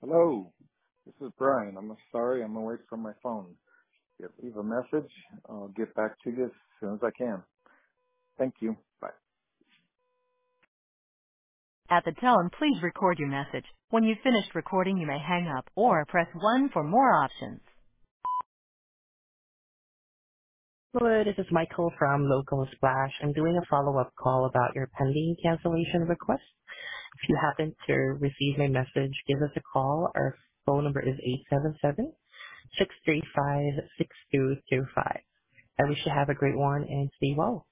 Hello, this is Brian. I'm sorry I'm away from my phone. If you leave a message, I'll get back to you as soon as I can. Thank you. Bye. At the tone, please record your message. When you've finished recording, you may hang up or press 1 for more options. Hello, this is Michael from Local Splash. I'm doing a follow-up call about your pending cancellation request. If you happen to receive my message, give us a call. Our phone number is 877-635-6225. I wish you have a great one and stay well.